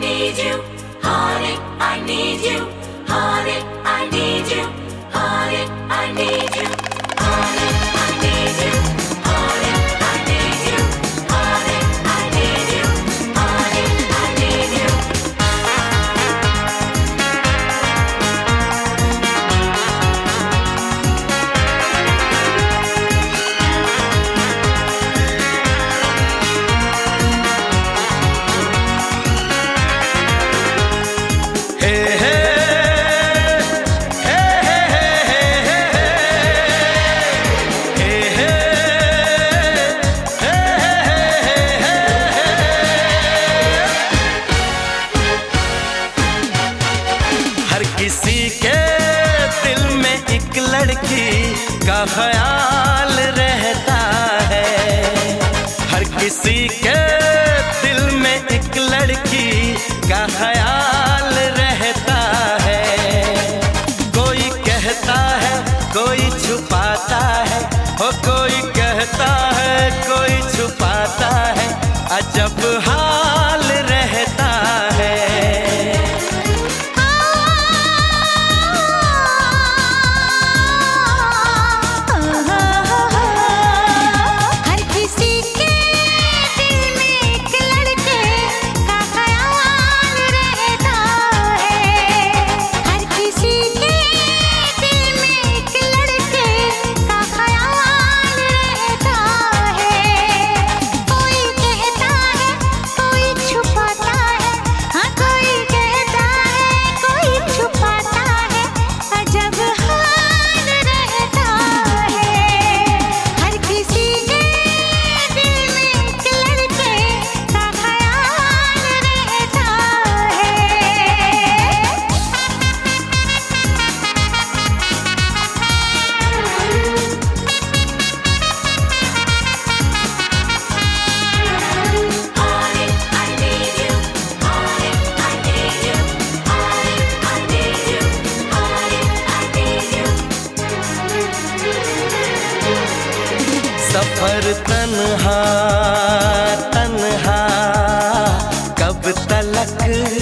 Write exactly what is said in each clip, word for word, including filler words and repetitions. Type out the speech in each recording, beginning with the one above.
need you, honey, I need you, honey, I need you, honey, I need you, honey, I need you, honey, I need you, honey, I need you, honey, I need you. किसी के दिल में एक लड़की का ख्याल रहता है, हर किसी के दिल में एक लड़की का ख्याल रहता है। कोई कहता है कोई छुपाता है, हो कोई कहता है कोई छुपाता है, अजब हाल रहता है। सफर तन्हा तन्हा कब तलक,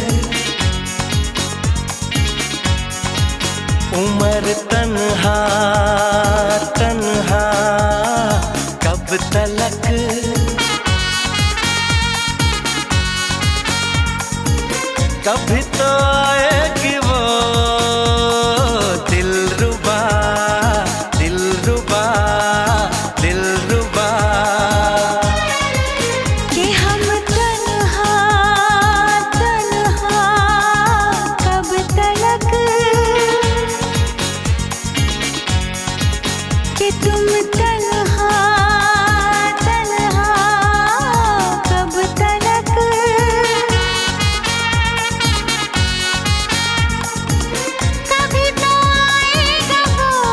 उम्र तन्हा तन्हा कब तलक, कभी तो आएगी वो दिलरुबा दिलरुबा दिलरुबा। कि हम तन्हा तन्हा कब तलक, कि तुम तन्हा तन्हा कब तलक, कभी तो आएगा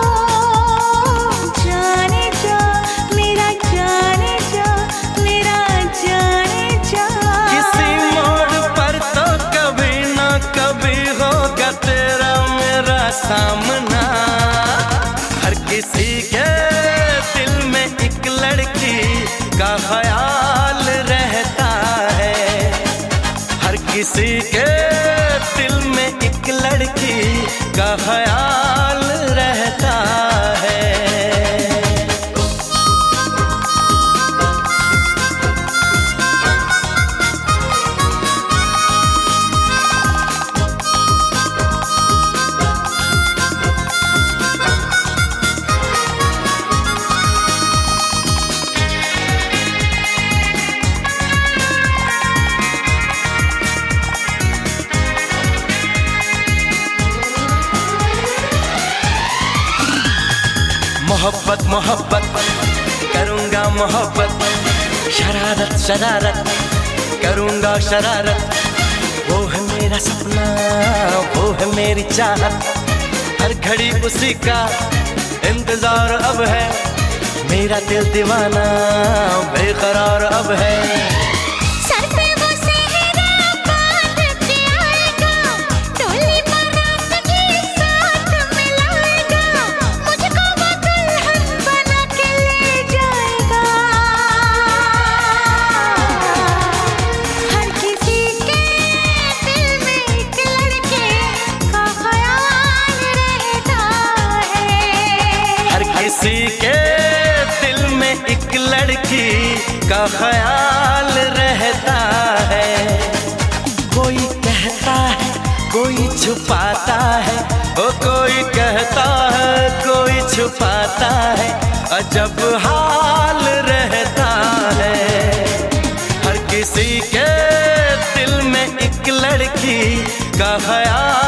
वो जाने जा मेरा जाने जा मेरा जाने जा। किसी मोड़ पर तो कभी ना कभी होगा तेरा मेरा सामना, हर किसी के दिल में एक लड़की का ख्याल रहता है, हर किसी के दिल में एक लड़की का ख्याल रहता है। मोहब्बत मोहब्बत करूँगा मोहब्बत, शरारत शरारत करूँगा शरारत, वो है मेरा सपना वो है मेरी चाहत, हर घड़ी उसी का इंतजार अब है, मेरा दिल दीवाना बेकरार अब है। लड़की का ख्याल रहता है। कोई कहता है कोई छुपाता है, ओ कोई कहता है कोई छुपाता है, अजब हाल रहता है। हर किसी के दिल में एक लड़की का ख्याल